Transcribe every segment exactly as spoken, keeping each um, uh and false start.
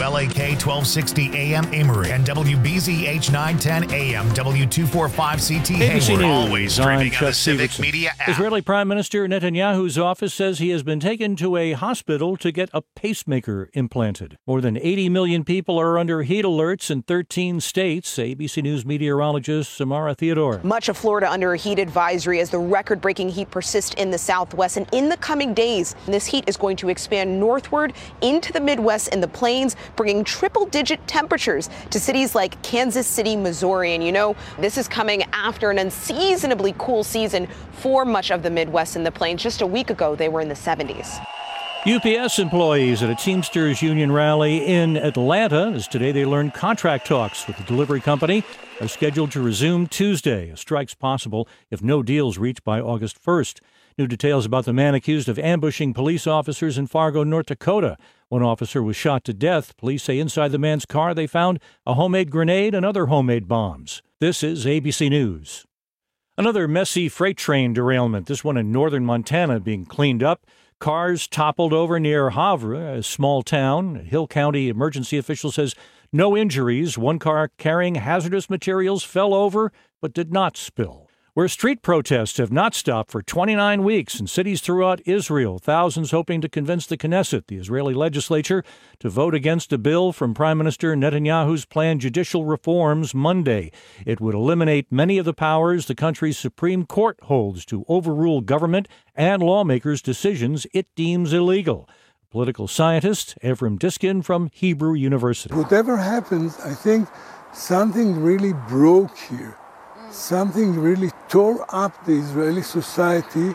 L A K twelve sixty A M Emory and W B Z H nine ten A M W two forty-five C T A B C Hayward. News, Always streaming I'm on the Chuck Civic Stevenson. Media app. Israeli Prime Minister Netanyahu's office says he has been taken to a hospital to get a pacemaker implanted. More than eighty million people are under heat alerts in thirteen states. A B C News meteorologist Samara Theodore. Much of Florida under a heat advisory as the record-breaking heat persists in the Southwest. And in the coming days, this heat is going to expand northward into the Midwest and the plains, bringing triple-digit temperatures to cities like Kansas City, Missouri. And you know, this is coming after an unseasonably cool season for much of the Midwest and the plains. Just a week ago, they were in the seventies. U P S employees at a Teamsters union rally in Atlanta, as today they learned contract talks with the delivery company are scheduled to resume Tuesday. A strike's possible if no deal's reached by August first. New details about the man accused of ambushing police officers in Fargo, North Dakota. One officer was shot to death. Police say inside the man's car they found a homemade grenade and other homemade bombs. This is A B C News. Another messy freight train derailment, this one in northern Montana, being cleaned up. Cars toppled over near Havre, a small town. Hill County emergency official says no injuries. One car carrying hazardous materials fell over but did not spill. Where street protests have not stopped for twenty-nine weeks in cities throughout Israel, thousands hoping to convince the Knesset, the Israeli legislature, to vote against a bill from Prime Minister Netanyahu's planned judicial reforms Monday. It would eliminate many of the powers the country's Supreme Court holds to overrule government and lawmakers' decisions it deems illegal. Political scientist Evrim Diskin from Hebrew University. Whatever happens, I think something really broke here. Something really tore up the Israeli society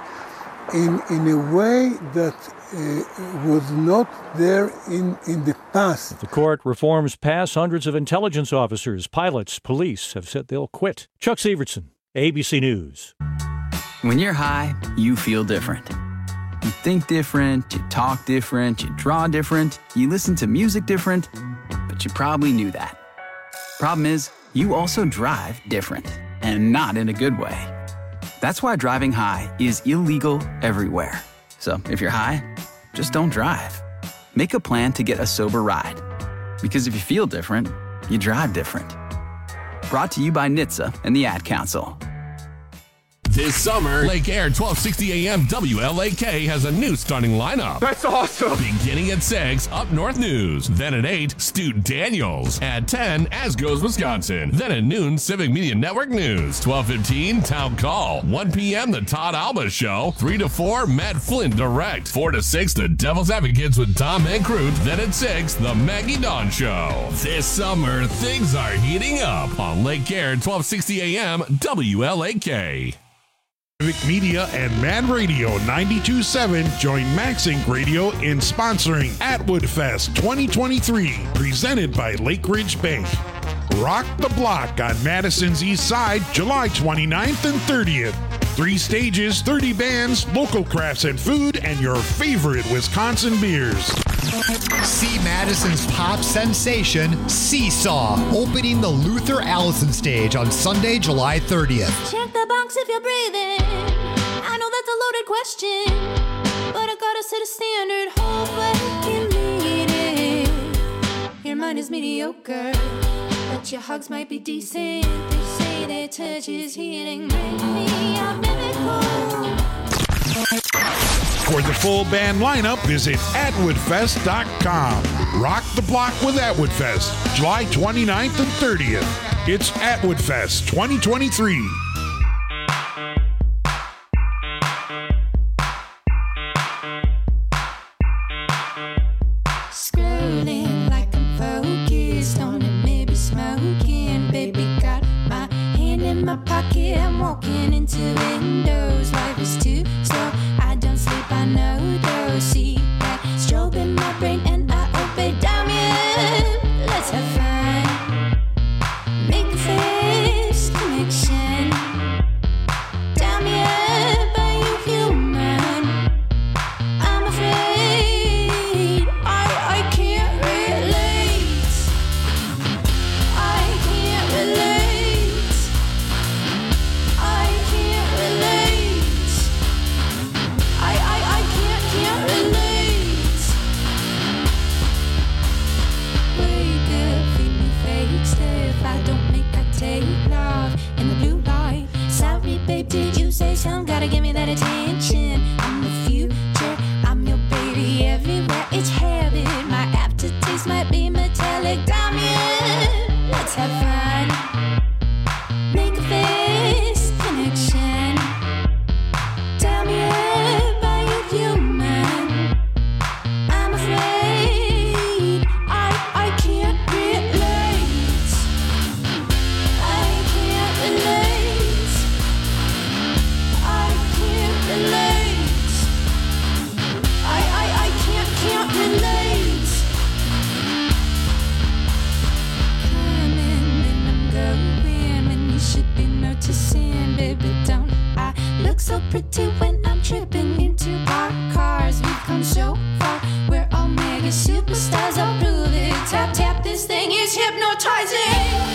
in, in a way that uh, was not there in, in the past. If the court reforms pass, hundreds of intelligence officers, pilots, police have said they'll quit. Chuck Severson, A B C News. When you're high, you feel different. You think different, you talk different, you draw different, you listen to music different, but you probably knew that. Problem is, you also drive different. And not in a good way. That's why driving high is illegal everywhere. So if you're high, just don't drive. Make a plan to get a sober ride. Because if you feel different, you drive different. Brought to you by N H T S A and the Ad Council. This summer, Lake Air twelve sixty A M W L A K has a new starting lineup. That's awesome! Beginning at six, Up North News. Then at eight, Stu Daniels. At ten, As Goes Wisconsin. Then at noon, Civic Media Network News. twelve fifteen, Town Call. one p.m., The Todd Alba Show. three to four, Matt Flynn Direct. four to six, The Devil's Advocates with Tom Mankrute. Then at six, The Maggie Dawn Show. This summer, things are heating up on Lake Air twelve sixty A M W L A K. Civic Media and Man Radio ninety-two point seven join Max Inc Radio in sponsoring Atwood Fest twenty twenty-three, presented by Lake Ridge Bank. Rock the Block on Madison's East Side, July twenty-ninth and thirtieth. Three stages, thirty bands, local crafts and food, and your favorite Wisconsin beers. See Madison's pop sensation, Seesaw, opening the Luther Allison stage on Sunday, July thirtieth. Check the box if you're breathing. I know that's a loaded question, but I gotta set a standard. Hope I can meet it. Your mind is mediocre, but your hugs might be decent. They say that touch is healing. Make me a miracle. For the full band lineup, visit atwood fest dot com. Rock the Block with Atwood Fest, July twenty-ninth and thirtieth. It's Atwood Fest twenty twenty-three. Scrolling like I'm focused on it, maybe smoking. Baby got my hand in my pocket. I'm walking into windows. Life is too slow. I don't sleep, I know though. See that strobe in my brain and I obey. Damn you, let's have fun. Make a first connection. Damn you, but you human. I'm afraid I, I can't relate. I can't relate. I can't relate. baby, don't I look so pretty when I'm tripping into our cars? We've come so far, we're all mega superstars. I'll prove it. Tap, tap, this thing is hypnotizing.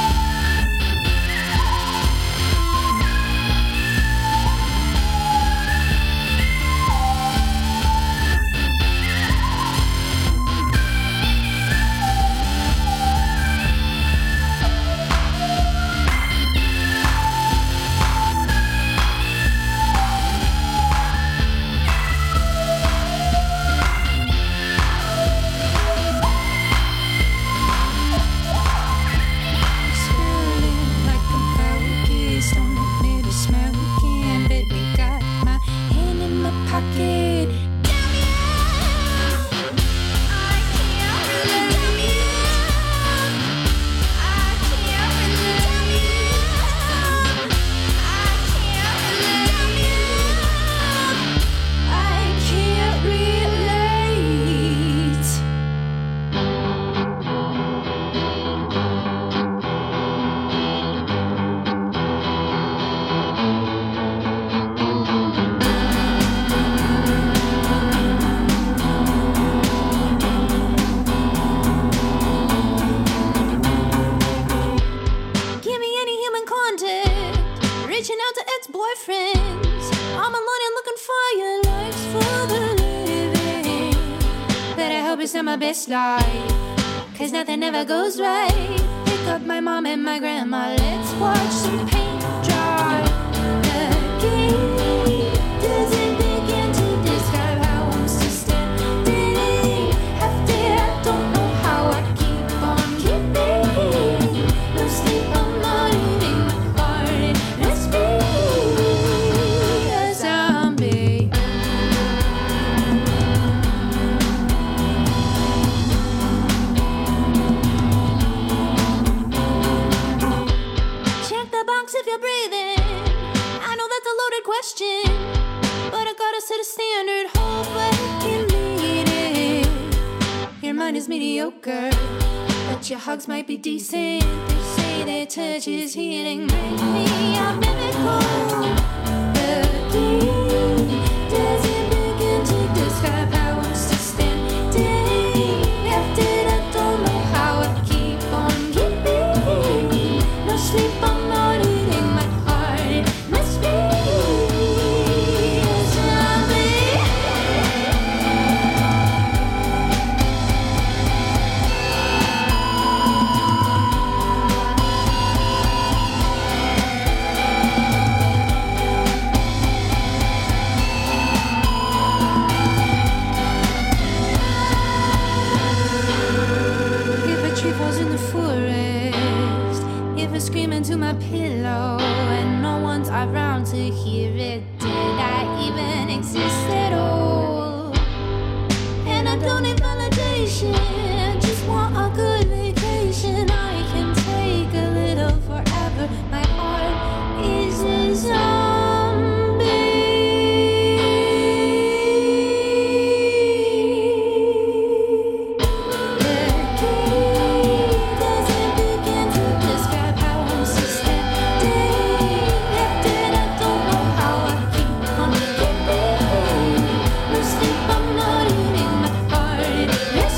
Best life, cause nothing ever goes right. Pick up my mom and my grandma, let's watch some paint dry. The game doesn't begin to describe how I'm still standing. After I don't know how I keep on keeping. No sleep, I'm not eating my heart. Let's be a zombie. If you're breathing, I know that's a loaded question, but I gotta set a standard. Hope I can meet it. Your mind is mediocre, but your hugs might be decent. They say their touch is healing. Bring me a miracle. The game doesn't begin to describe how I'm still standing. After I don't know how I keep on keeping. No sleep, I'm not eating. Screaming to my pillow and no one's around to hear it. Did I even exist at all? And I don't need validation, I just want a good vacation. I can take a little forever. My heart is a zombie. The game doesn't begin to describe how I'm still standing. After I don't know how I keep on keeping. No sleep, I'm not eating my heart. Let's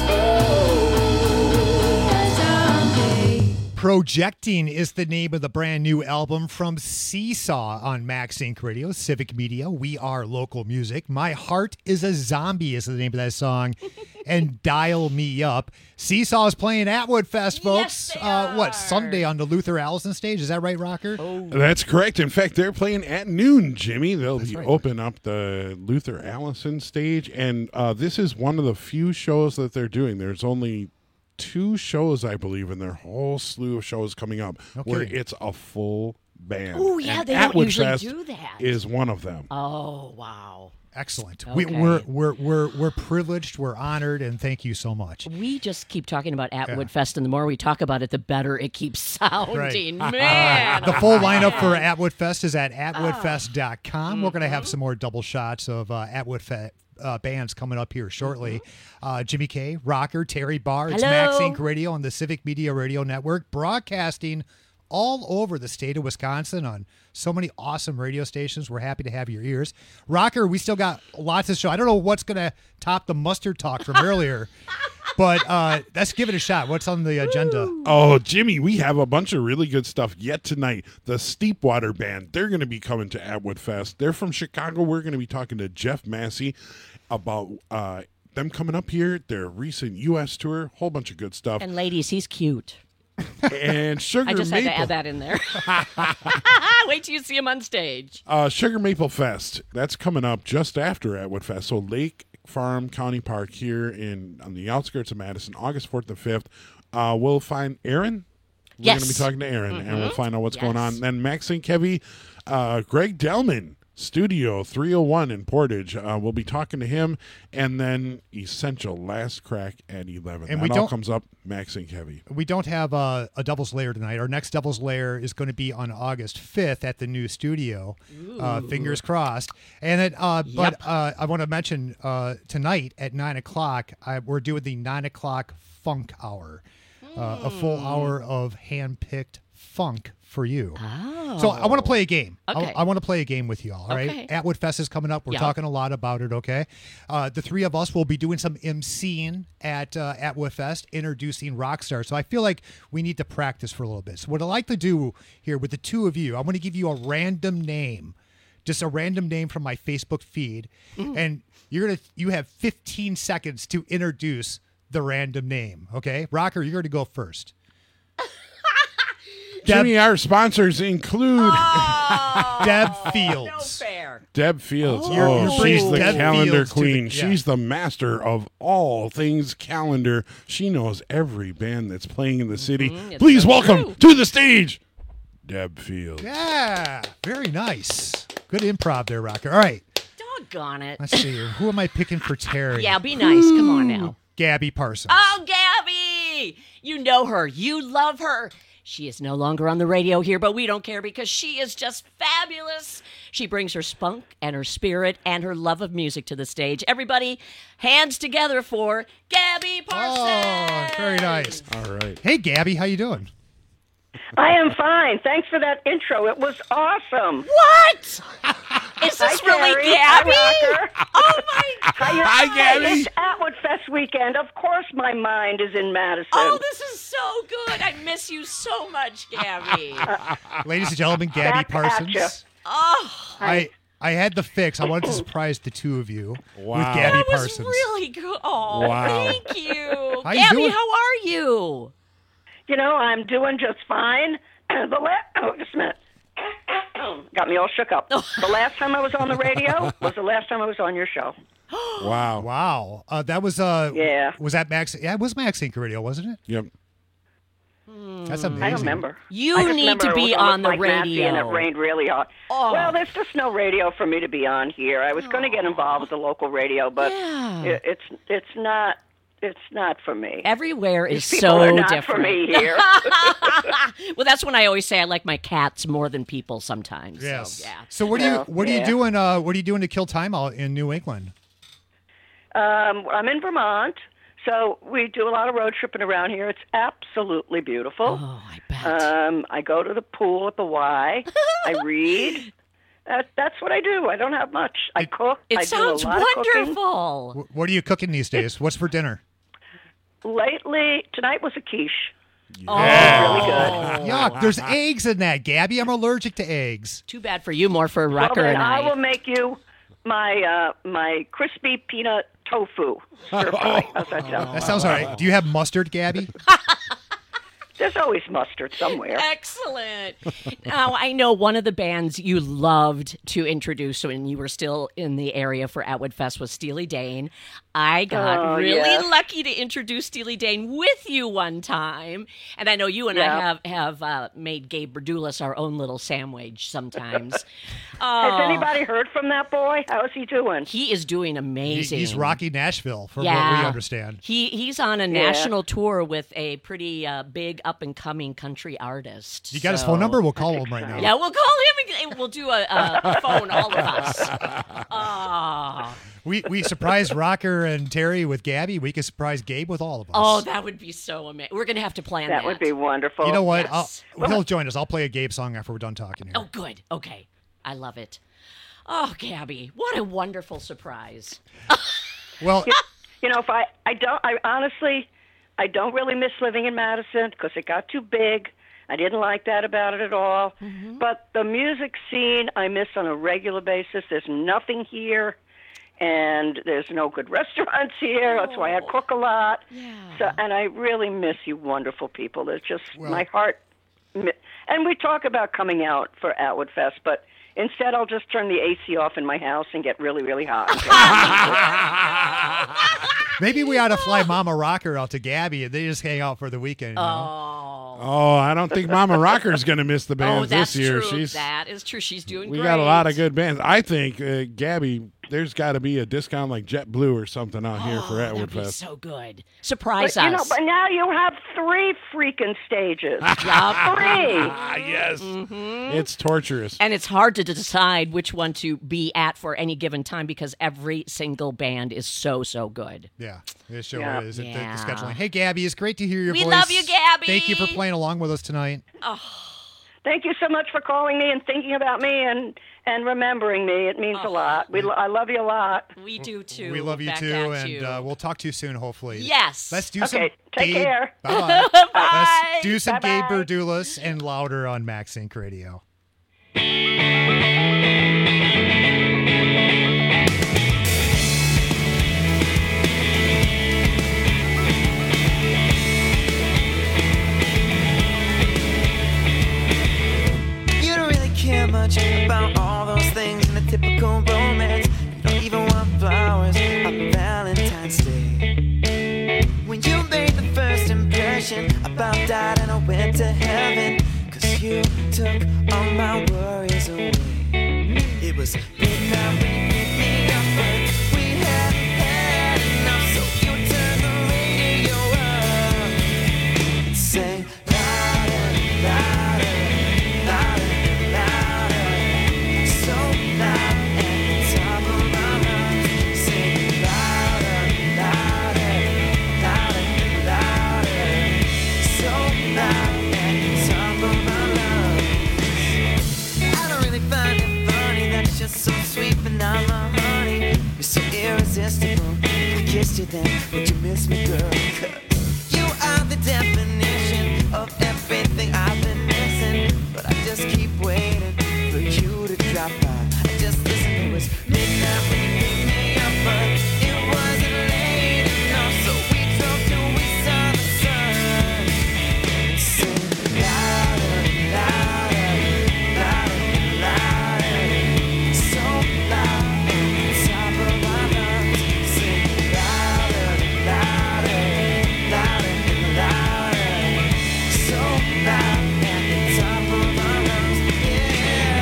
be a zombie. Projecting is the name of the brand new album from Seesaw on Max Inc Radio, Civic Media. We are local music. My Heart is a Zombie is the name of that song. And Dial Me Up. Seesaw is playing at Woodfest, folks. Yes, they uh, what, are. Sunday on the Luther Allison stage? Is that right, Rocker? Oh. That's correct. In fact, they're playing at noon, Jimmy. They'll That's be right. open up the Luther Allison stage. And uh, this is one of the few shows that they're doing. There's only two shows, I believe, in their whole slew of shows coming up Okay. where it's a full band. Oh, yeah, And they don't Atwood usually Fest do that. is one of them. Oh, wow. Excellent. Okay. We, we're, we're, we're, we're privileged, we're honored, and thank you so much. We just keep talking about Atwood Yeah. Fest, and the more we talk about it, the better it keeps sounding. Right. Man. The full lineup for Atwood Fest is at atwood fest dot com. We're going to have some more double shots of uh, Atwood Fest. Uh, bands coming up here shortly. Uh, Jimmy K, Rocker, Terry Barr. It's Hello. Max Inc Radio on the Civic Media Radio Network, broadcasting all over the state of Wisconsin on so many awesome radio stations. We're happy to have your ears. Rocker, we still got lots of show. I don't know what's going to top the mustard talk from earlier, but uh, let's give it a shot. What's on the agenda? Oh, Jimmy, we have a bunch of really good stuff yet tonight. The Steepwater Band, they're going to be coming to Atwood Fest. They're from Chicago. We're going to be talking to Jeff Massey about uh, them coming up here, their recent U S tour, whole bunch of good stuff. And ladies, he's cute. And Sugar I just Maple. had to add that in there. Wait till you see him on stage. Uh, Sugar Maple Fest, that's coming up just after Atwood Fest. So Lake Farm County Park here in on the outskirts of Madison, August fourth and fifth. Uh, we'll find Aaron. We're Yes. going to be talking to Aaron, Mm-hmm. and we'll find out what's Yes. going on. Then Max and Kevy, uh, Greg Delman, Studio three oh one in Portage. Uh, we'll be talking to him. And then Essential, Last Crack at eleven. And that we all don't- comes up, Max and Kevy. We don't have uh, a Devil's Lair tonight. Our next Devil's Lair is going to be on August fifth at the new studio. Uh, fingers crossed. And then, uh, but uh, I want to mention uh, tonight at nine o'clock, I, we're doing the nine o'clock funk hour, uh, a full hour of hand-picked funk for you. Oh. So I want to play a game. Okay. I, I want to play a game with you all, all right? Okay. Atwood Fest is coming up. We're Yeah. talking a lot about it, okay? Uh, the three of us will be doing some emceeing at uh, Atwood Fest, introducing rock stars. So I feel like we need to practice for a little bit. So what I'd like to do here with the two of you, I want to give you a random name, just a random name from my Facebook feed, and you're gonna you have fifteen seconds to introduce the random name, okay? Rocker, you're going to go first. Jimmy, our sponsors include Deb No Fields. fair. Deb Fields. You're- Oh, you're she's bringing the Deb calendar Fields to the- queen. yeah. She's the master of all things calendar. She knows every band that's playing in the city. it's Please so welcome true. to the stage, Deb Fields. Yeah, very nice. Good improv there, Rocker. All right, Doggone it. let's see here. Who am I picking for Terry? Yeah, be nice. Come on now. Gabby Parsons. Oh, Gabby! You know her. You love her. She is no longer on the radio here, but we don't care because she is just fabulous. She brings her spunk and her spirit and her love of music to the stage. Everybody, hands together for Gabby Parsons. Oh, very nice. All right. Hey, Gabby, how you doing? I am fine. Thanks for that intro. It was awesome. What? Is this Hi, really Terry. Gabby? Hi, Rocker. Oh, my Hi, Hi, Gabby. It's Atwood Fest weekend. Of course my mind is in Madison. Oh, this is so good. I miss you so much, Gabby. Ladies and gentlemen, Gabby Back at ya. Parsons. Oh, I I had the fix. I wanted to surprise the two of you Wow. with Gabby that was Parsons. really good. Oh, Wow. thank you. How you Gabby, doing? how are you? You know, I'm doing just fine. The la- oh, just a minute. Got me all shook up. The last time I was on the radio was the last time I was on your show. Wow. Wow, uh, that was uh, Yeah. Was that Max? Yeah, it was Max Inc Radio, wasn't it? Yep. That's amazing. I don't remember. You I just need remember to I be was with on the Mike Massey and it radio. rained really hard. Oh. Well, there's just no radio for me to be on here. I was going to get involved with the local radio, but Yeah. it, it's it's not it's not for me. Everywhere is These people so are not different. for me here. Well, that's when I always say I like my cats more than people sometimes. Yes. So, yeah. So what are you Yeah. what are you Yeah. doing? Uh, what are you doing to kill time out in New England? Um, I'm in Vermont, so we do a lot of road tripping around here. It's absolutely beautiful. Oh, I bet. Um, I go to the pool at the Y. I read. That, that's what I do. I don't have much. I cook. it I sounds do a lot of cooking. wonderful. Wh- What are you cooking these days? What's for dinner? Lately, tonight was a quiche. Oh, Really good. Yuck! There's eggs in that, Gabby. I'm allergic to eggs. Too bad for you, more for Rucker well, then and I I. will make you my uh, my crispy peanut tofu stir fry. How's that sound? That sounds all right. Do you have mustard, Gabby? There's always mustard somewhere. Excellent. Now, I know one of the bands you loved to introduce when you were still in the area for Atwood Fest was Steely Dan. I got Oh, really yes. lucky to introduce Steely Dan with you one time. And I know you and I Yeah. have, have uh, made Gabe Berdulis our own little sandwich sometimes. Has Oh, anybody heard from that boy? How is he doing? he is doing He- amazing. He's Rocky Nashville, from yeah. what we understand. He He's on a national tour with a pretty uh, big up-and-coming country artist. You got his So- phone number? We'll call him right now. Yeah, we'll call him and we'll do a, a, a phone, all of us. Oh. We we surprised Rocker and Terry with Gabby. We could surprise Gabe with all of us. Oh, that would be so amazing. We're going to have to plan that. That would be wonderful. You know what? Yes. I'll, he'll join us. I'll play a Gabe song after we're done talking here. Oh, good. Okay. I love it. Oh, Gabby, what a wonderful surprise. Well, you, you know, if I, I don't, I honestly, I don't really miss living in Madison because it got too big. I didn't like that about it at all. Mm-hmm. But the music scene I miss on a regular basis. There's nothing here, and there's no good restaurants here. That's why I cook a lot. Yeah. So, and I really miss you wonderful people. It's just Well- my heart. mi- And we talk about coming out for Atwood Fest, but instead I'll just turn the A C off in my house and get really, really hot. maybe we ought to fly Mama Rocker out to Gabby and they just hang out for the weekend. You know? Oh. Oh, I don't think Mama Rocker's going to miss the Oh, bands that's this year. true. She's That is true. She's doing we great. got a lot of good bands. I think uh, Gabby, there's got to be a discount like JetBlue or something out here for Atwood Oh, That'd be Fest. so good. Surprise But, you know, us. but now you have three freaking stages. Yeah. Three. Ah, yes, Mm-hmm. it's torturous. And it's hard to decide which one to be at for any given time because every single band is so, so good. Yeah, it sure Yeah. is. It- the- Yeah. The, scheduling. Hey, Gabby, it's great to hear your We voice. love you, Gabby. Thank you for playing along with us tonight. Thank you so much for calling me and thinking about me and, and remembering me. It means a lot. We, lo- I love you a lot. We do too. We love you Back too, at and you. Uh, we'll talk to you soon, hopefully. Yes. Let's do Okay, some. take Gabe. care. Bye-bye. Bye. Let's do some Bye-bye. Gabe Berdulis and Louder on Max Inc Radio. You don't really care much about all those things in a typical romance. You don't even want flowers on Valentine's Day. When you made the first impression, I about died and I went to heaven. Cause you took all my worries away. It was midnight when you picked me up, but we had had enough. So you turned the radio up and sang louder, louder, louder, louder. So loud at the top of my lungs. Sing louder, louder, louder, louder. So loud at the top of my lungs. I don't really find it funny that it's just so sweet, but now my honey, you're so irresistible. I kissed you then, would you miss me, girl? 'Cause you are the definition of everything I've been missing. But I just keep waiting for you to drop by. I just listen, it was midnight when you picked me up, but it wasn't late enough, so we drove till we saw the sun. Sing louder, louder, louder, louder. So loud at the top of my lungs. Sing louder, louder, louder, louder. So loud at the top of my lungs. Yeah.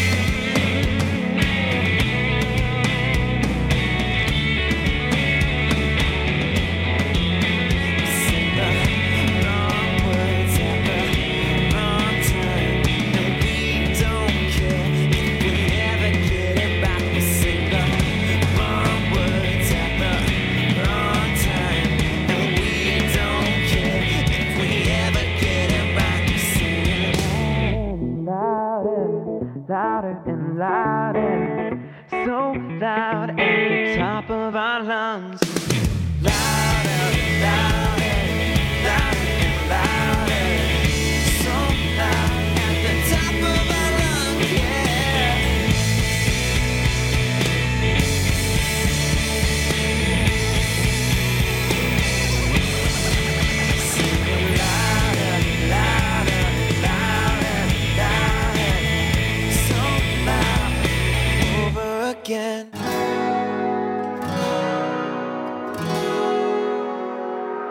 Sing the wrong words at the wrong time, and we don't care if we ever get it back. We sing the wrong words at the wrong time, and we don't care if we ever get it back. We sing it louder, louder and louder, so loud at the top of our lungs. Louder, louder, louder and louder, so loud at the top of our lungs, yeah. Sing it louder, louder, louder, louder, so loud over again.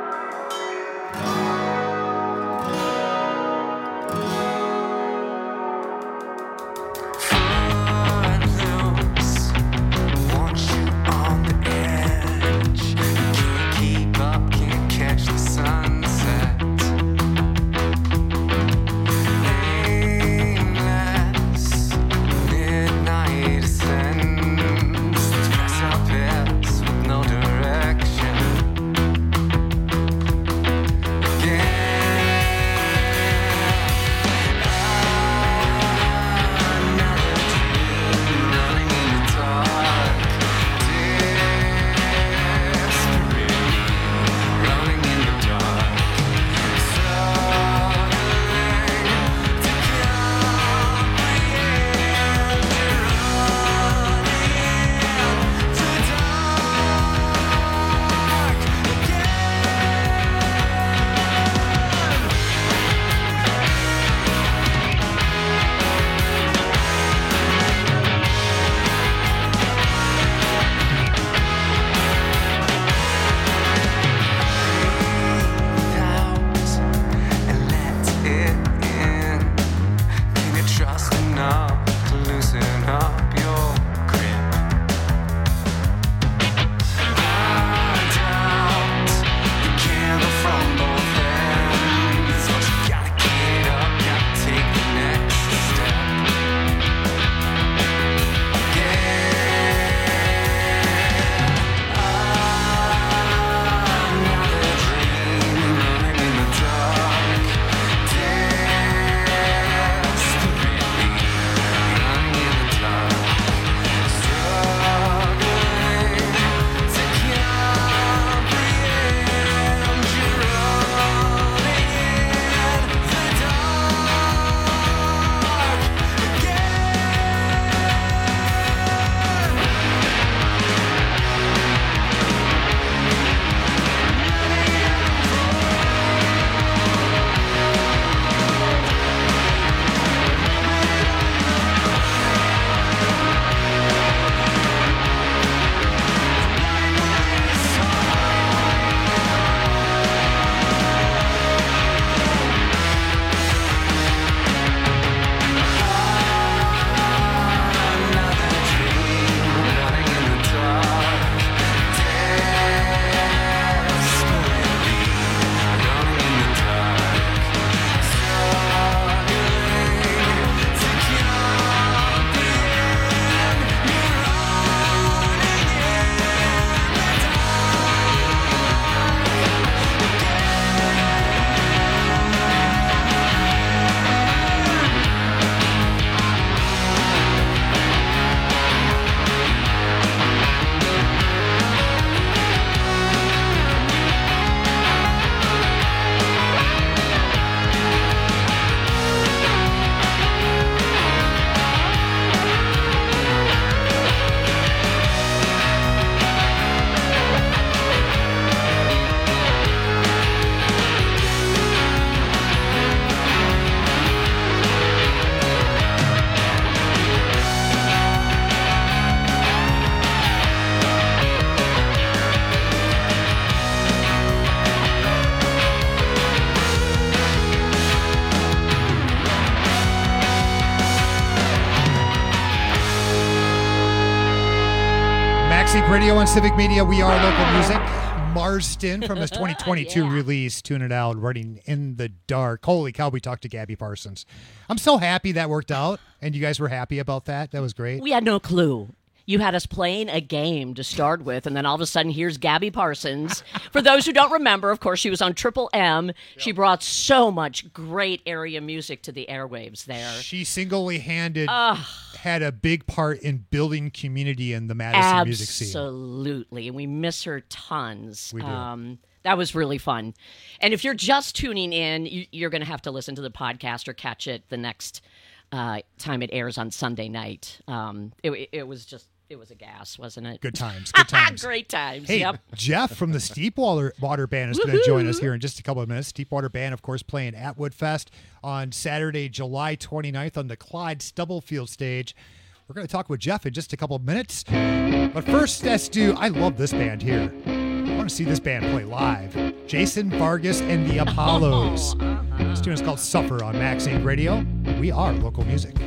Radio on Civic Media. We are local music. Marston from his twenty twenty-two Yeah. release, Tune It Out, Running in the Dark. Holy cow, we talked to Gabby Parsons. I'm so happy that worked out, and you guys were happy about that. That was great. We had no clue. You had us playing a game to start with, and then all of a sudden, here's Gabby Parsons. For those who don't remember, of course, she was on Triple M. She brought so much great area music to the airwaves there. She single-handed Ugh. had a big part in building community in the Madison music scene. Absolutely, and we miss her tons. We do. Um, that was really fun. And if you're just tuning in, you, you're going to have to listen to the podcast or catch it the next uh, time it airs on Sunday night. Um, it, it was just, it was a gas, wasn't it? Good times, good times. Great times, Hey, yep. Jeff from the Steepwater Water Band is going to join us here in just a couple of minutes. Steepwater Band, of course, playing at Woodfest on Saturday, July twenty-ninth on the Clyde Stubblefield stage. We're going to talk with Jeff in just a couple of minutes. But first, let's do, I love this band here. I want to see this band play live. Jason Vargas and the Apollos. This tune is called Suffer on Max Inc Radio. We are local music.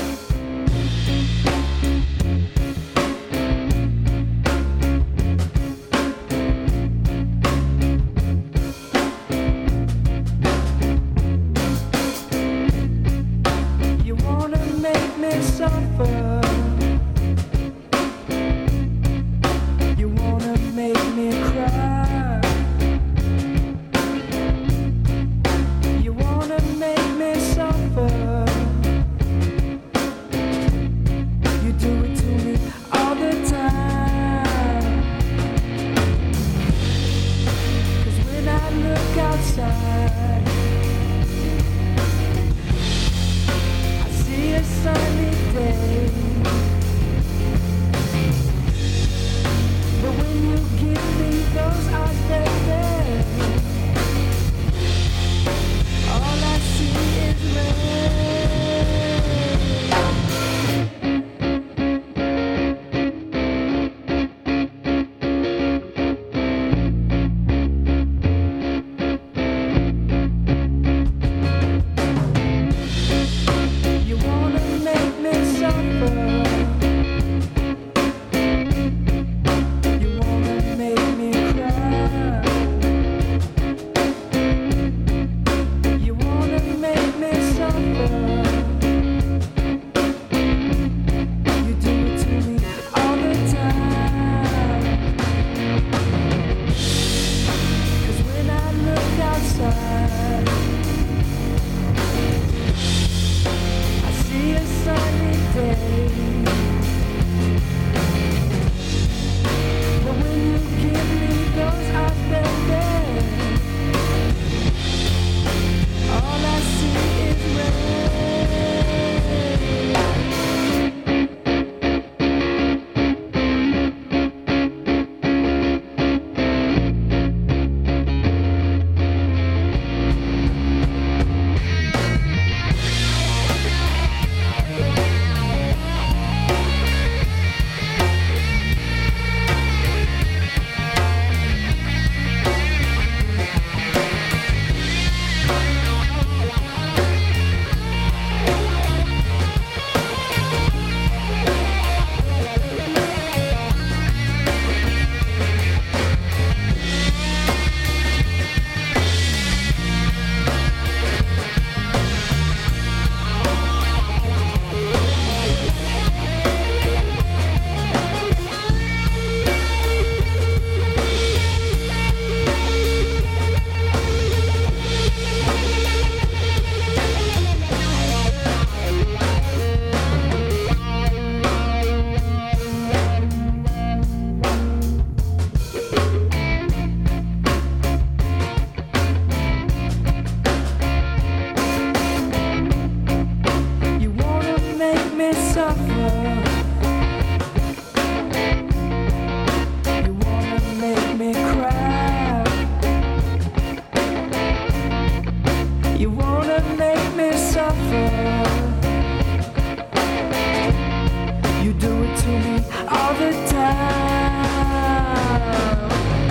You wanna make me suffer. You wanna make me cry. You wanna make me suffer. You do it to me all the time. 'Cause when I look outside, I see a sunny day. But when you give me those eyes, baby, all I see is you wanna make me suffer. You wanna make me cry. You wanna make me suffer. You do it to me all the time. 'Cause when I look outside, I see a sunny day. But when you give me those eyes, baby, all I see is you wanna make me suffer. You wanna make me cry. You wanna make me suffer. You do it to me all the time.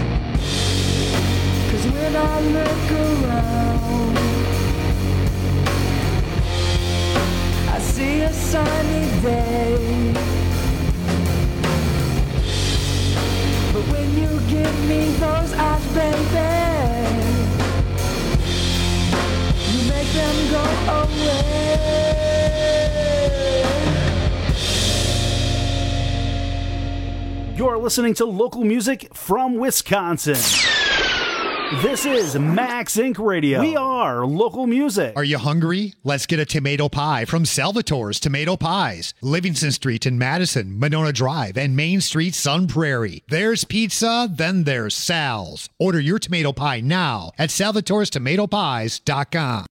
'Cause when I look around, I see a sunny day. them go away. You're listening to local music from Wisconsin. This is Max Incorporated. Radio. We are local music. Are you hungry? Let's get a tomato pie from Salvatore's Tomato Pies. Livingston Street in Madison, Monona Drive, and Main Street, Sun Prairie. There's pizza, then there's Sal's. Order your tomato pie now at salvatores tomato pies dot com.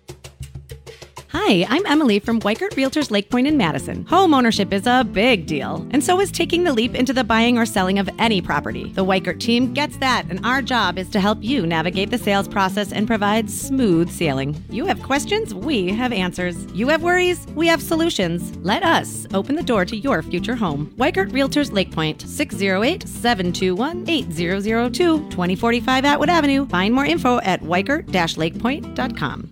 Hi, I'm Emily from Weikert Realtors Lake Point in Madison. Home ownership is a big deal, and so is taking the leap into the buying or selling of any property. The Weikert team gets that, and our job is to help you navigate the sales process and provide smooth sailing. You have questions, we have answers. You have worries, we have solutions. Let us open the door to your future home. Weikert Realtors Lake Point, six oh eight, seven two one, eight zero zero two, twenty forty-five Atwood Avenue. Find more info at weikert dash lake point dot com.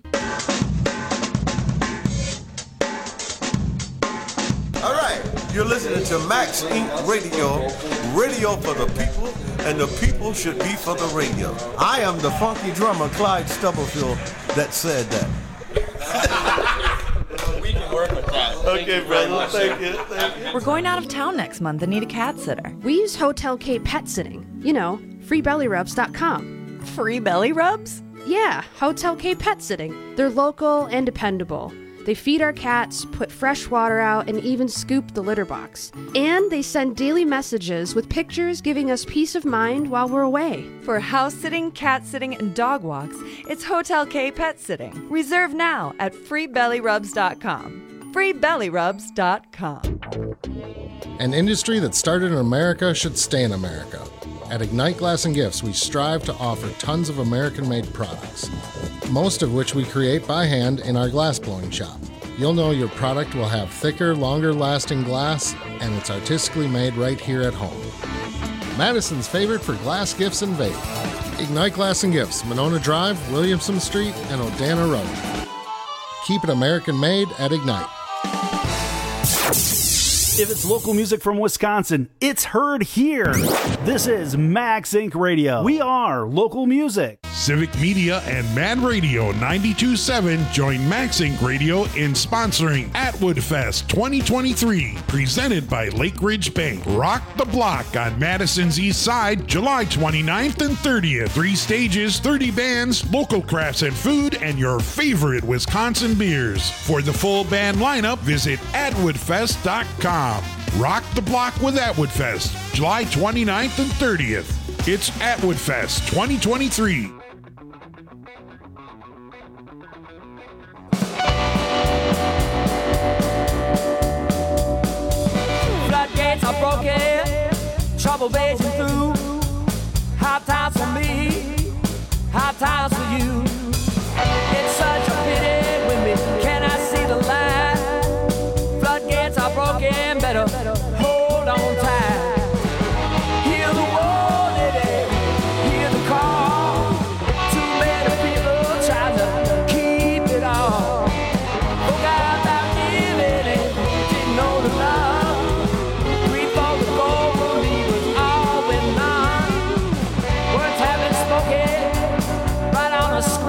You're listening to Max Incorporated. Radio, radio for the people, and the people should be for the radio. I am the funky drummer, Clyde Stubblefield, that said that. We can work with that. Okay, brother. Thank you. Thank you. We're going out of town next month and need a cat sitter. We use Hotel K Pet Sitting. You know, free belly rubs dot com. Free belly rubs? Yeah, Hotel K Pet Sitting. They're local and dependable. They feed our cats, put fresh water out, and even scoop the litter box. And they send daily messages with pictures giving us peace of mind while we're away. For house sitting, cat sitting, and dog walks, it's Hotel K Pet Sitting. Reserve now at free belly rubs dot com. free belly rubs dot com. An industry that started in America should stay in America. At Ignite Glass and Gifts, we strive to offer tons of American-made products, most of which we create by hand in our glass-blowing shop. You'll know your product will have thicker, longer-lasting glass, and it's artistically made right here at home. Madison's favorite for glass gifts and vape. Ignite Glass and Gifts, Monona Drive, Williamson Street, and Odana Road. Keep it American-made at Ignite. If it's local music from Wisconsin, it's heard here. This is Max Incorporated. Radio. We are local music. Civic Media and Man Radio ninety-two point seven join Max Incorporated. Radio in sponsoring Atwood Fest twenty twenty-three, presented by Lake Ridge Bank. Rock the Block on Madison's East Side, July twenty-ninth and thirtieth. Three stages, thirty bands, local crafts and food, and your favorite Wisconsin beers. For the full band lineup, visit atwood fest dot com. Rock the Block with Atwood Fest, July twenty-ninth and thirtieth. It's Atwood Fest twenty twenty-three. Floodgates are broken, trouble raging through. Hard times for me, hard times for you. It's such a pity when we cannot see the line. Floodgates are broken, better hold on tight. Hear the war, lady, hear the call. Too many people trying to keep it all. Forgot about giving and didn't know the love. Greed for the gold for me was all with none. Words haven't spoken right on the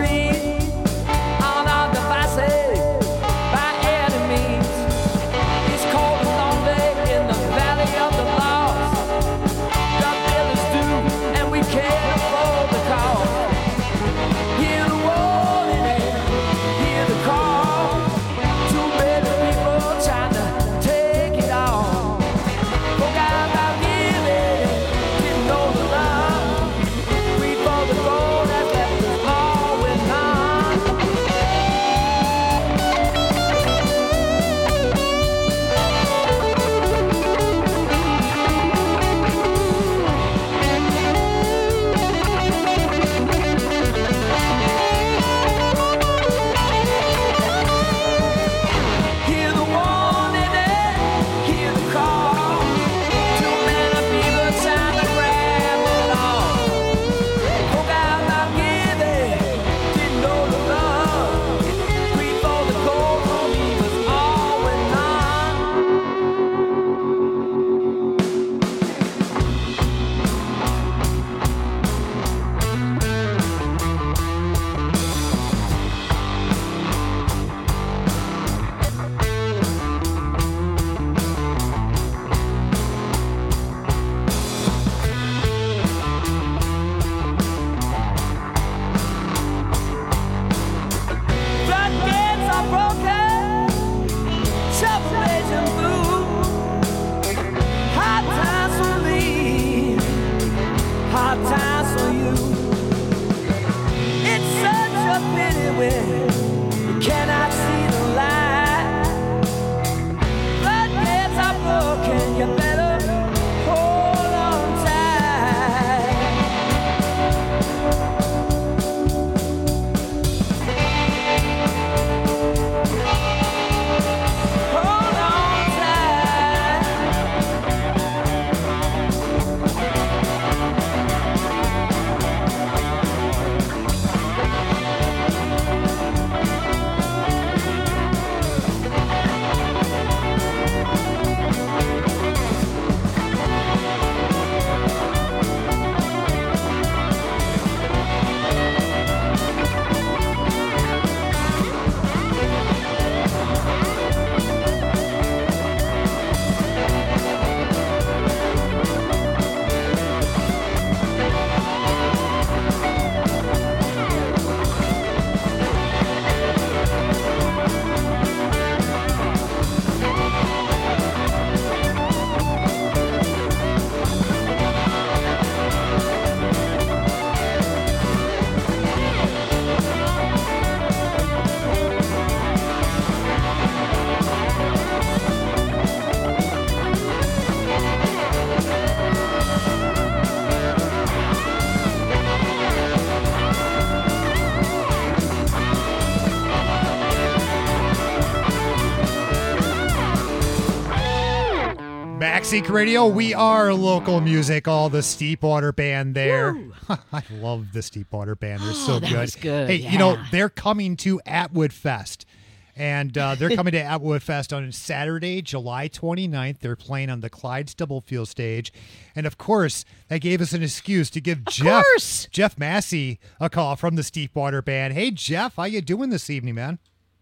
Maxink Radio. We are local music. All the Steepwater Band there. I love the Steepwater Band. They're so Oh, that good. was good, Hey, you know, yeah. they're coming to Atwood Fest. And uh, they're coming to Atwood Fest on Saturday, July twenty-ninth. They're playing on the Clyde Stubblefield stage. And, of course, that gave us an excuse to give Jeff course. Jeff Massey a call from the Steepwater Band. Hey, Jeff, how you doing this evening, man?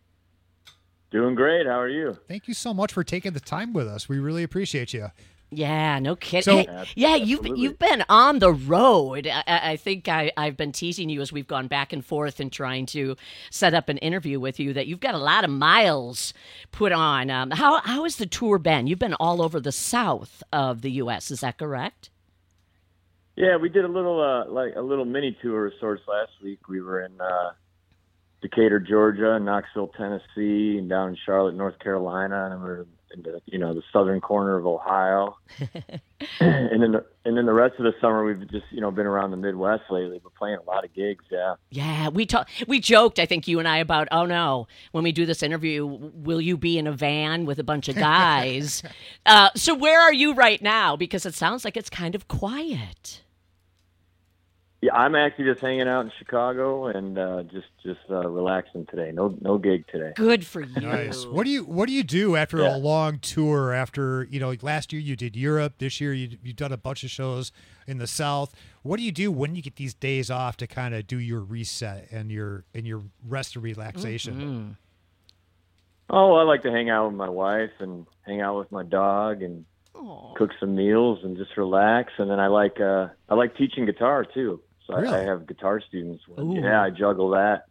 Doing great. How are you? Thank you so much for taking the time with us. We really appreciate you. Yeah, no kidding. So- Hey, yeah, you've you've been on the road. I, I I think I, I've been teasing you as we've gone back and forth and trying to set up an interview with you that you've got a lot of miles put on. Um, how how has the tour been? You've been all over the south of the U S. Is that correct? Yeah, we did a little uh, like a little mini tour of sorts last week. We were in uh, Decatur, Georgia, Knoxville, Tennessee, and down in Charlotte, North Carolina, and we were in the, you know, the southern corner of Ohio. and then the, and then the rest of the summer we've just, you know, been around the Midwest lately. We're playing a lot of gigs, yeah. Yeah, we talk, we joked, I think you and I, about, oh no, when we do this interview, will you be in a van with a bunch of guys? uh, so where are you right now? Because it sounds like it's kind of quiet. Yeah, I'm actually just hanging out in Chicago and uh, just just uh, relaxing today. No no gig today. Good for you. Nice. What do you What do you do after Yeah. a long tour? After you know, like last year you did Europe. This year you you've done a bunch of shows in the South. What do you do when you get these days off to kind of do your reset and your and your rest and relaxation? Mm-hmm. Oh, I like to hang out with my wife and hang out with my dog and cook some meals and just relax. And then I like uh, I like teaching guitar too. So I, I have gutar students. Ooh. Yeah, I juggle that.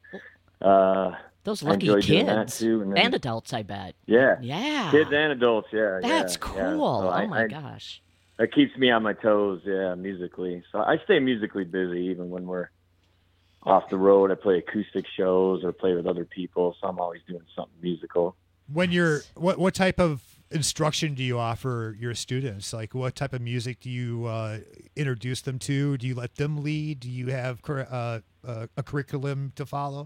Uh, Those I lucky enjoy doing that, kids too, and, and, then, adults, I bet. yeah, Yeah. kids and adults. Yeah, That's yeah, yeah. cool. So I- oh my I- gosh. That keeps me on my toes. Yeah, musically. So I stay musically busy even when we're off the road. I play acoustic shows or play with other people. So I'm always doing something musical. When you're what what type of instruction do you offer your students? Like what type of music do you uh, introduce them to? Do you let them lead? Do you have cur- uh, uh, a curriculum to follow?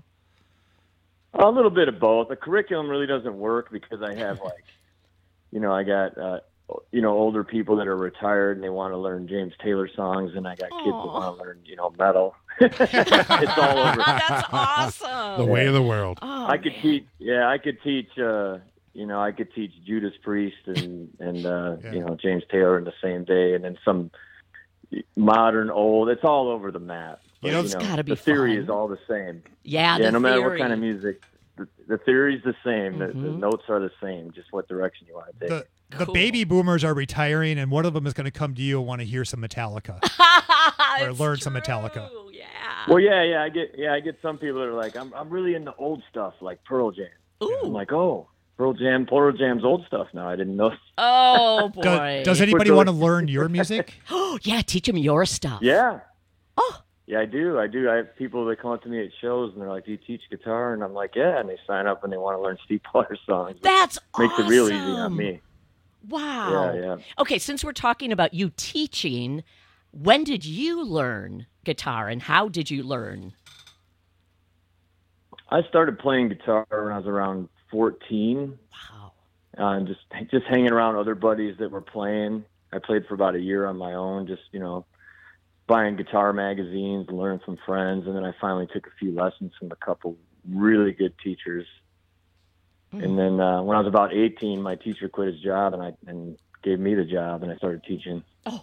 A little bit of both. The curriculum really doesn't work because I have like, you know, I got, uh, you know, older people that are retired and they want to learn James Taylor songs, and I got kids that want to learn, you know, metal. It's all over. That's awesome. The way of the world. Oh, I could teach. Yeah, I could teach. Uh, you know, I could teach Judas Priest and and uh, you know James Taylor in the same day, and then some modern, old. It's all over the map. But, You know, it's gotta be the theory fun. is all the same. Yeah, yeah. the No matter what theory. kind of music, the, the theory's the same. The, the Mhm. notes are the same. Just what direction you want to take. The it. the baby boomers are retiring, and one of them is going to come to you and want to hear some Metallica or learn some Metallica. Well, yeah, yeah. I get, yeah, I get some people that are like, I'm, I'm really into old stuff like Pearl Jam. I'm like, oh, Pearl Jam, Pearl Jam's old stuff now. I didn't know. Oh Do- boy. does anybody want to learn your music? Oh yeah, teach them your stuff. Yeah. Oh. Yeah, I do. I do. I have people that come up to me at shows and they're like, "Do you teach guitar?" And I'm like, "Yeah." And they sign up and they want to learn Steepwater songs. That's makes it real easy awesome. on me. Wow. Yeah, yeah. Okay, since we're talking about you teaching, when did you learn guitar and how did you learn? I started playing guitar when I was around fourteen. Wow. Uh, and just just hanging around other buddies that were playing. I played for about a year on my own, just you know, buying guitar magazines and learning from friends. And then I finally took a few lessons from a couple really good teachers. Mm. And then uh, when I was about eighteen, my teacher quit his job and I and gave me the job, and I started teaching. Oh,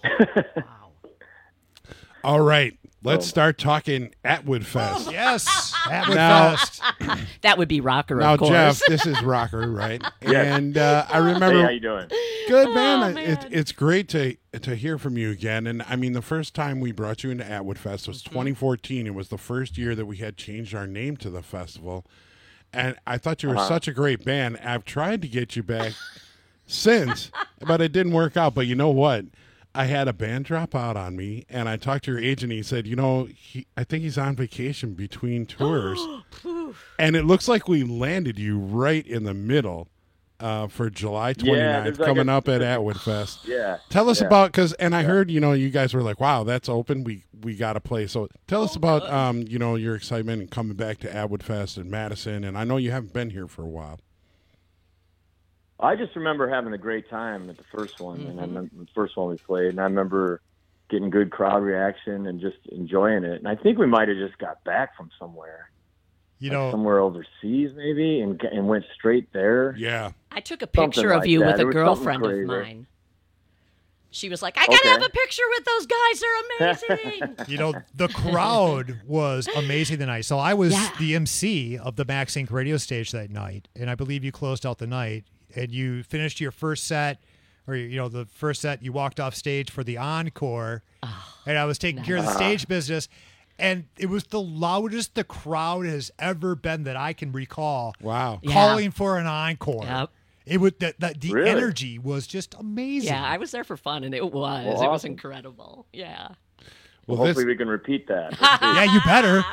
All right, let's Oh. start talking Atwood Fest. Yes, Atwood Now- Fest. That would be Rocker, Now, of course. Jeff, this is Rocker, right? Yes. And uh, I remember. Hey, how you doing? Good, Oh, man. It, it's great to to hear from you again. And I mean, the first time we brought you into Atwood Fest was Mm-hmm. twenty fourteen. It was the first year that we had changed our name to the festival. And I thought you were Uh-huh. such a great band. I've tried to get you back since, but it didn't work out. But you know what? I had a band drop out on me, and I talked to your agent. He said, you know, he, I think he's on vacation between tours. And it looks like we landed you right in the middle uh, for July twenty-ninth, there's like coming a- up at Atwood Fest. Yeah. Tell us yeah. about, because, and I heard, you know, you guys were like, wow, that's open. We we got to play. So tell us about, um, you know, your excitement and coming back to Atwood Fest in Madison. And I know you haven't been here for a while. I just remember having a great time at the first one, Mm-hmm. and I remember the first one we played, and I remember getting good crowd reaction and just enjoying it. And I think we might have just got back from somewhere, you like know, somewhere overseas maybe, and and went straight there. Yeah, I took a Something picture of like you that. with a It was something girlfriend of crazy. mine. She was like, I gotta Okay. have a picture with those guys. They're amazing. you know, the crowd was amazing tonight. So I was Yeah. the M C of the Max Inc radio stage that night, and I believe you closed out the night, and you finished your first set, or you know, the first set. You walked off stage for the encore, and I was taking care of the nice. stage business, and it was the loudest the crowd has ever been that I can recall. Wow, Yeah. calling for an encore. Yep. It would that the, the Really? energy was just amazing. Yeah, I was there for fun, and it was. Well, It was awesome. incredible. Yeah. Well, Well, hopefully this- we can repeat that. yeah, you better.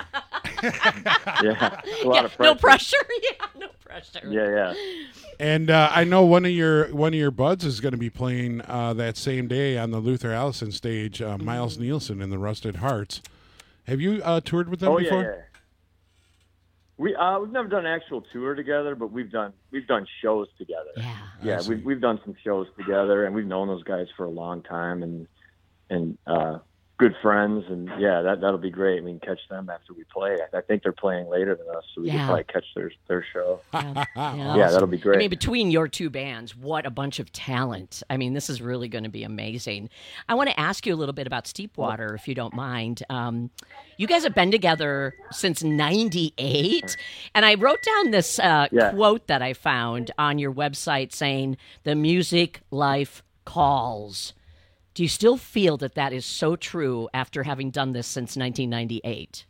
yeah, a lot Yeah, of pressure. no pressure. Yeah, no pressure. Yeah, yeah. And uh, I know one of your one of your buds is going to be playing uh, that same day on the Luther Allison stage, uh, Miles Mm-hmm. Nielsen in the Rusted Hearts. Have you uh, toured with them Oh before? yeah, yeah. We uh, we've never done an actual tour together, but we've done we've done shows together. Yeah. Yeah, we've we've done some shows together, and we've known those guys for a long time, and and uh, good friends, and yeah, that that'll be great. We can catch them after we play. I, I think they're playing later than us, so we Yeah. can probably catch their their show. Yeah, Yeah, that'll be great. I mean, between your two bands, what a bunch of talent. I mean, this is really going to be amazing. I want to ask you a little bit about Steepwater, if you don't mind. Um, you guys have been together since ninety-eight, and I wrote down this uh, Yeah. quote that I found on your website saying, "The music life calls." Do you still feel that that is so true after having done this since nineteen ninety-eight?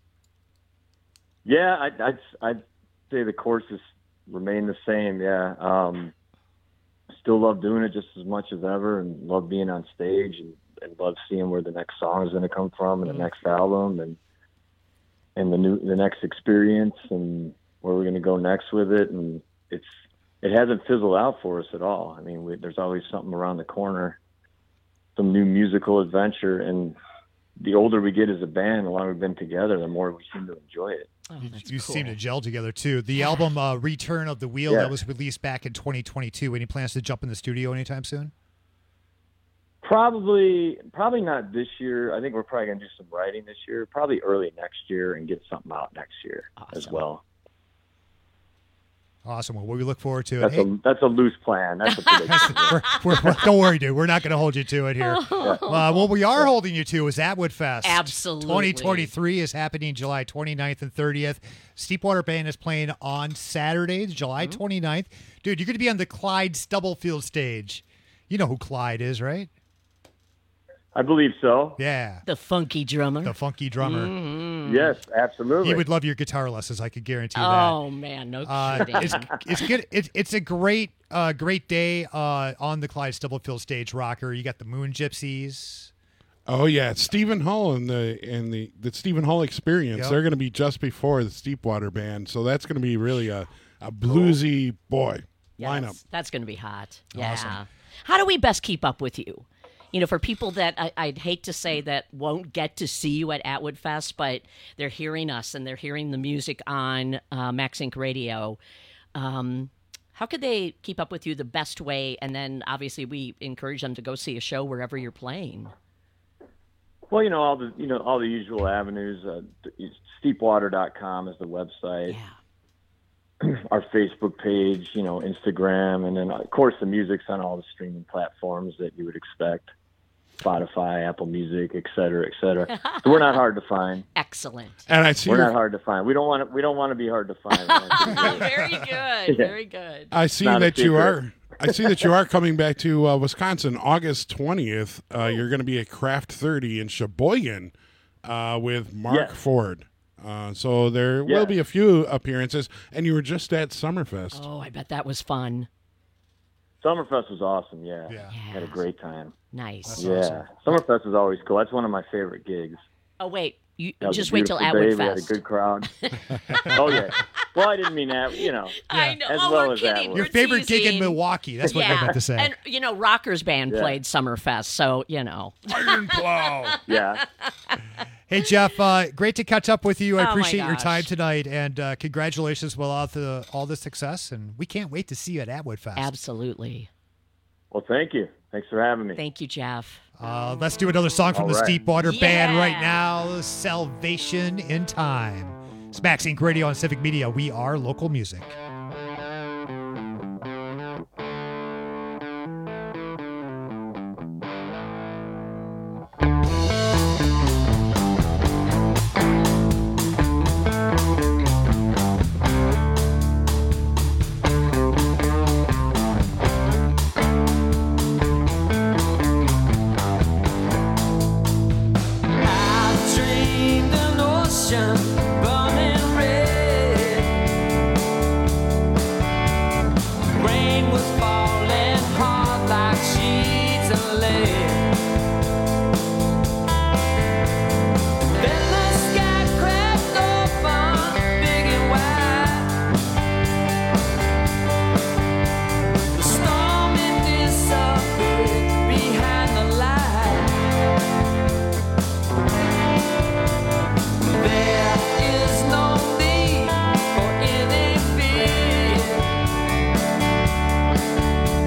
Yeah, I'd, I'd, I'd say the courses remain the same. Yeah. Um, still love doing it just as much as ever, and love being on stage, and, and love seeing where the next song is going to come from, and the next album, and and the new the next experience, and where we're going to go next with it. And it's it hasn't fizzled out for us at all. I mean, we, there's always something around the corner, some new musical adventure, and the older we get as a band, the longer we've been together, the more we seem to enjoy it. Oh, You, that's you cool. seem to gel together too. The album uh, "Return of the Wheel" Yeah. that was released back in twenty twenty-two. Any plans to jump in the studio anytime soon? Probably, probably not this year. I think we're probably going to do some writing this year. Probably early next year, and get something out next year as Awesome. well. Awesome. Well, we look forward to it. That's Hey, a that's a loose plan. That's a prediction. we're, we're, we're- don't worry, dude. We're not going to hold you to it here. Uh, what we are holding you to is Atwood Fest. Absolutely. twenty twenty-three is happening July twenty-ninth and thirtieth. Steepwater Band is playing on Saturday, July Mm-hmm. twenty-ninth. Dude, you're going to be on the Clyde Stubblefield stage. You know who Clyde is, right? I believe so. Yeah. The funky drummer. The funky drummer. Mhm. Yes, absolutely. He would love your guitar lessons. I could guarantee that. Oh man, no Uh, kidding. it's it's good. It's it's a great uh, great day uh, on the Clyde Stubblefield stage. Rocker. You got the Moon Gypsies. Oh yeah, Stephen Hull and the and the the Stephen Hull Experience. Yep. They're going to be just before the Steepwater Band, so that's going to be really a a bluesy boy Yes, lineup. that's going to be hot. Yeah. Awesome. How do we best keep up with you? You know, for people that I, I'd hate to say that won't get to see you at Atwood Fest, but they're hearing us and they're hearing the music on uh, Max Inc Radio. Um, how could they keep up with you the best way? And then obviously we encourage them to go see a show wherever you're playing. Well, you know all the you know all the usual avenues. Uh, steepwater dot com is the website. Yeah. Our Facebook page, you know, Instagram, and then of course the music's on all the streaming platforms that you would expect: Spotify, Apple Music, et cetera, et cetera. So we're not hard to find. Excellent. And I see We're your, not hard to find. We don't want to. We don't want to be hard to find. Very good. Very good. I see Not a that you secret. are. I see that you are coming back to uh, Wisconsin August twentieth. Uh, you're going to be at Craft thirty in Sheboygan uh, with Mark Yes. Ford. Uh, so there Yeah. will be a few appearances, and you were just at Summerfest. Oh, I bet that was fun. Summerfest was awesome. Yeah, Yeah. had a great time. Nice. yeah, Summerfest is always cool. That's one of my favorite gigs. Oh, wait. You That was just a wait till beautiful Atwood day. We had a Fest. good crowd. Oh yeah. Well, I didn't mean that. You know, I know. as Oh, well we're as kidding. that. Your We're favorite gig in teasing. Milwaukee. That's what I Yeah. meant to say. And, you know, Rocker's band Yeah. played Summerfest, so, you know. Iron Plow. Yeah. Hey, Jeff, uh, great to catch up with you. I Oh, my appreciate your gosh. time tonight, and uh, congratulations with all the, all the success, and we can't wait to see you at Atwood Fest. Absolutely. Well, thank you. Thanks for having me. Thank you, Jeff. Uh, let's do another song from All the right. Steepwater Yeah. Band right now, Salvation in Time. It's Max Inc Radio on Civic Media. We are local music. I've dreamed an ocean burning red. Rain was falling hard like sheets of lead. Then the sky cracked open big and wide. The stormy disappeared behind the light. There is no need for any fear.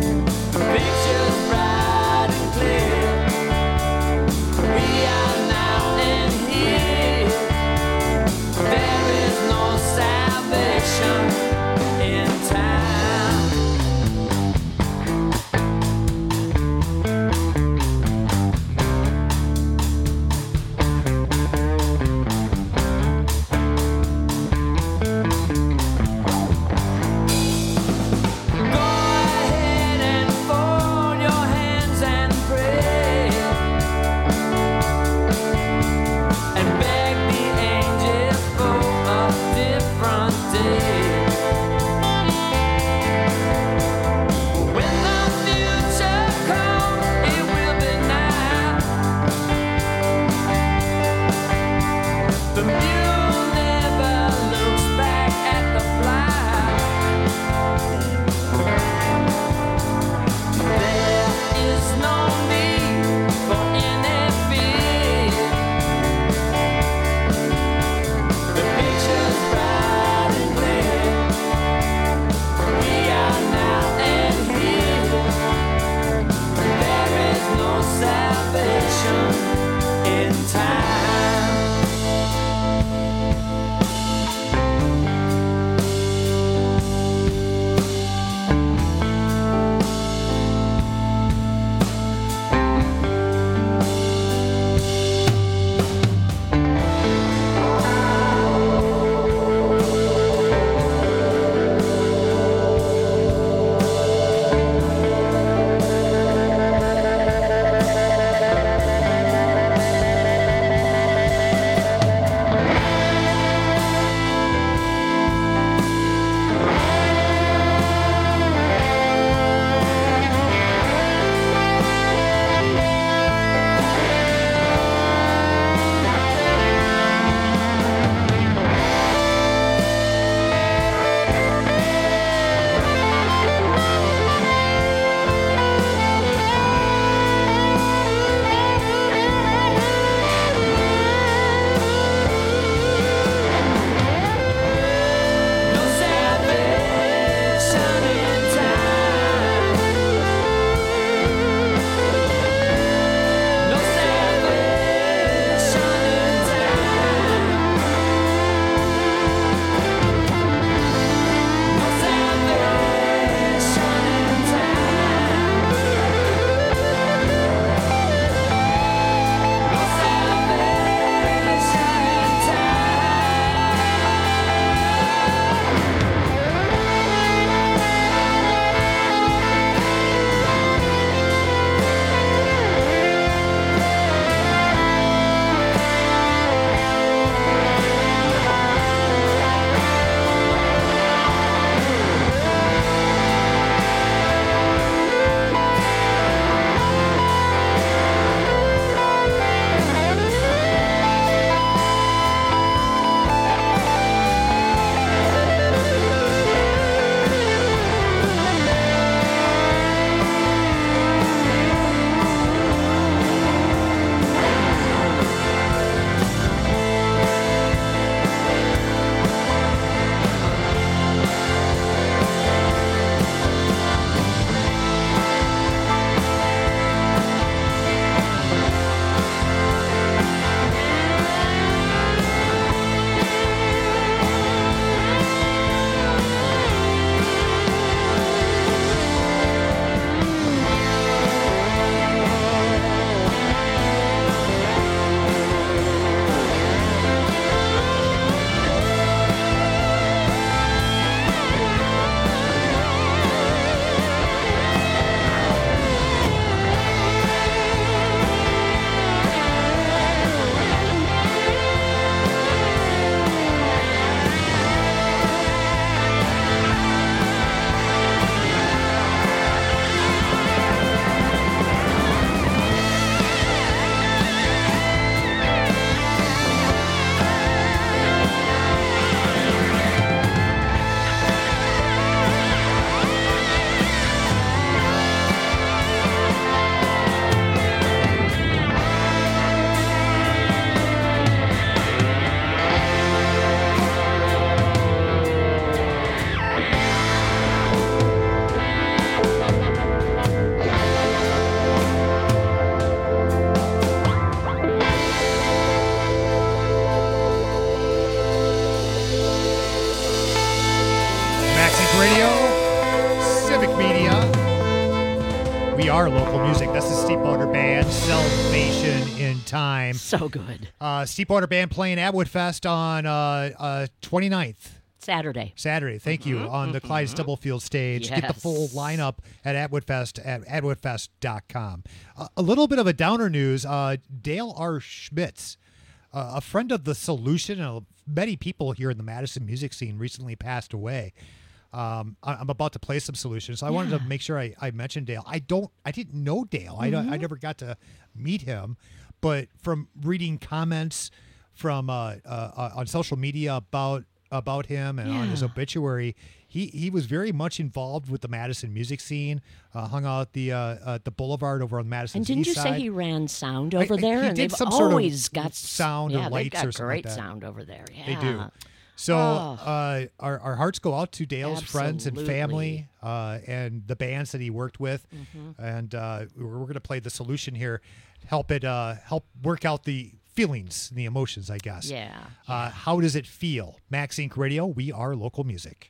Radio, Civic Media. We are local music. That's the Steepwater Band, Salvation in Time. So good. Uh, Steepwater Band playing at Woodfest on uh, uh, twenty-ninth. Saturday. Saturday, thank you, Mhm, on the Clyde mhm. Stubblefield stage. Get the Yes. full lineup at atwoodfest at atwoodfest dot com. Uh, a little bit of a downer news. Uh, Dale R. Schmitz, uh, a friend of The Solution, and uh, many people here in the Madison music scene recently passed away. Um, I- I'm about to play some Solution, so I wanted to Yeah. make sure I, I mentioned Dale. I don't, I didn't know Dale. I don't, I Mhm. never got to meet him, but from reading comments from uh, uh, on social media about about him and on his Yeah. obituary, he he was very much involved with the Madison music scene. Uh, hung out at the uh, uh, the Boulevard over on Madison's And didn't east you side. say he ran sound I- over I- there? he and did they've some sort of always got sound or yeah, lights they've got or something great like that. sound over there. Yeah. They do. So Oh. uh, our, our hearts go out to Dale's friends and Absolutely. family uh, and the bands that he worked with. Mhm. And uh, we're, we're going to play The Solution here, help it uh, help work out the feelings and the emotions, I guess. Yeah, Uh, how does it feel? Max Inc Radio, we are local music.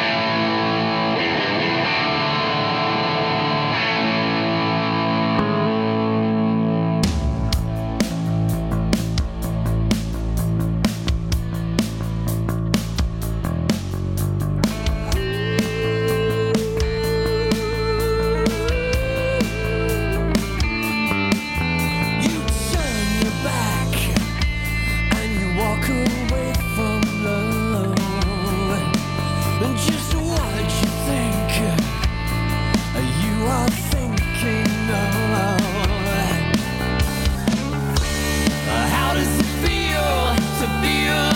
You turn your back and you walk away from love. And just what you think you are thinking of. How does it feel to be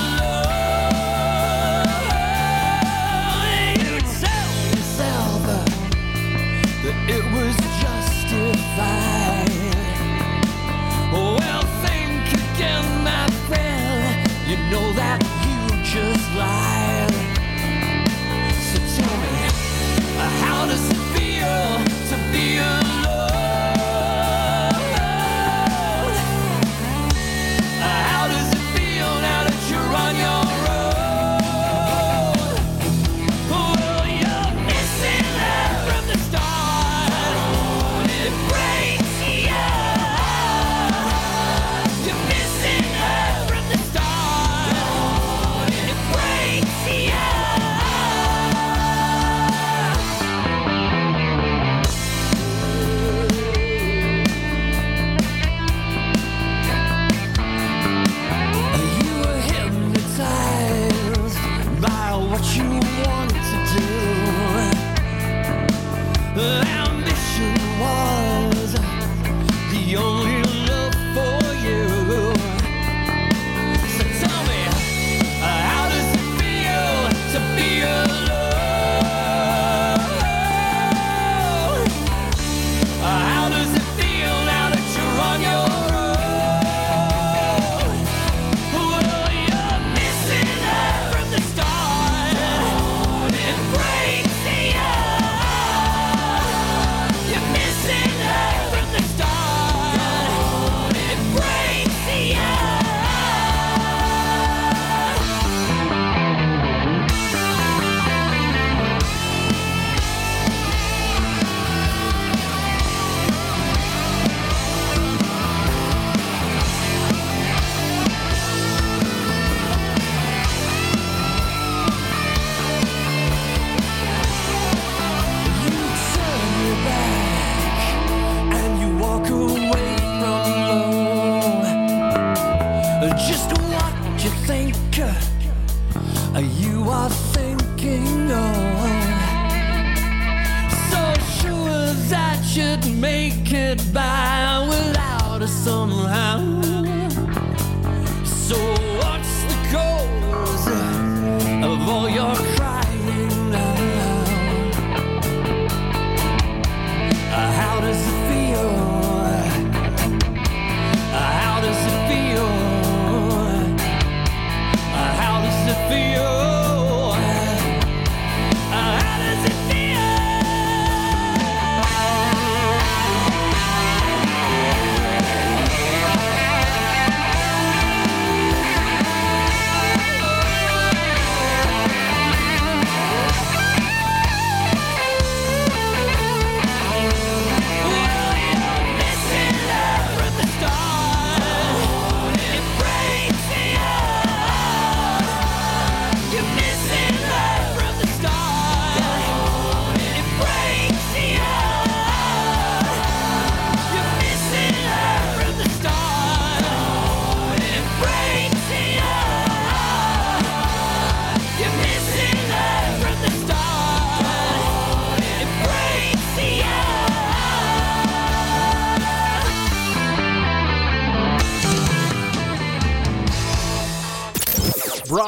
alone? You tell yourself that it was justified. Well, think again, my friend. You know that you just lied. So tell me, how does it feel to be alone? How does it feel now that you're on your own? Well, you're missing her from the start. It breaks you. You're missing her from the start. It breaks you. You were hypnotized by what you wanted to do. Ambition was the only love for you. So tell me, how does it feel to be alone? How does it feel now that you're on your own? Well, you're missing her from the start. It breaks you. You're missing her from the start. It breaks you. You turn your back and you walk away from love. Just what you think you are thinking of. So sure that you'd make it by without us somehow. So what's the cause of all your crying now? How does it feel? How does it feel? How does it feel? How does it feel?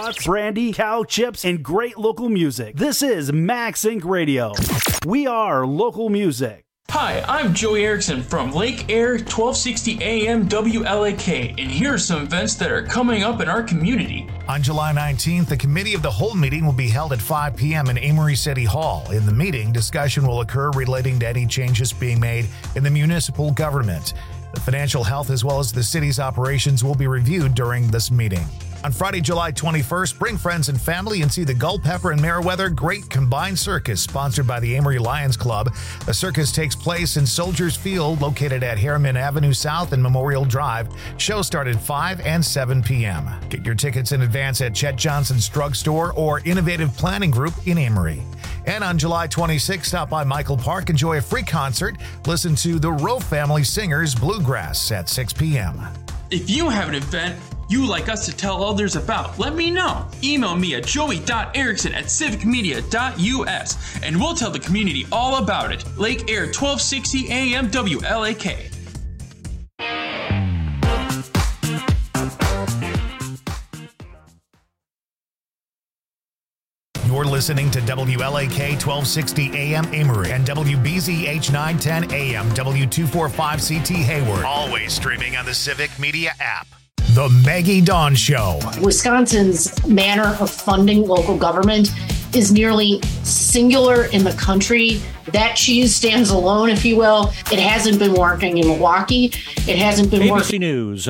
brats, brandy, cow chips, and great local music. This is Max Inc Radio. We are local music. Hi, I'm Joey Erickson from Lake Air twelve sixty A M W L A K, and here are some events that are coming up in our community. On July nineteenth, the Committee of the Whole meeting will be held at five p.m. in Amory City Hall. In the meeting, discussion will occur relating to any changes being made in the municipal government. The financial health as well as the city's operations will be reviewed during this meeting. On Friday, July twenty-first, bring friends and family and see the Culpeper and Meriwether Great Combined Circus, sponsored by the Amory Lions Club. The circus takes place in Soldiers Field, located at Harriman Avenue South and Memorial Drive. Shows start at five and seven p.m. Get your tickets in advance at Chet Johnson's Drugstore or Innovative Planning Group in Amory. And on July twenty-sixth, stop by Michael Park, enjoy a free concert. Listen to the Rowe Family Singers Bluegrass at six p.m. If you have an event you would like us to tell others about, let me know. Email me at joey dot erickson at civic media dot u s and we'll tell the community all about it. Lake Air twelve sixty A M W L A K. You're listening to W L A K twelve sixty A M Amory and W B Z H nine ten A M W two forty-five C T Hayward. Always streaming on the Civic Media app. The Maggie Dawn Show. Wisconsin's manner of funding local government is nearly singular in the country. That cheese stands alone, if you will. It hasn't been working in Milwaukee. It hasn't been A B C working. News.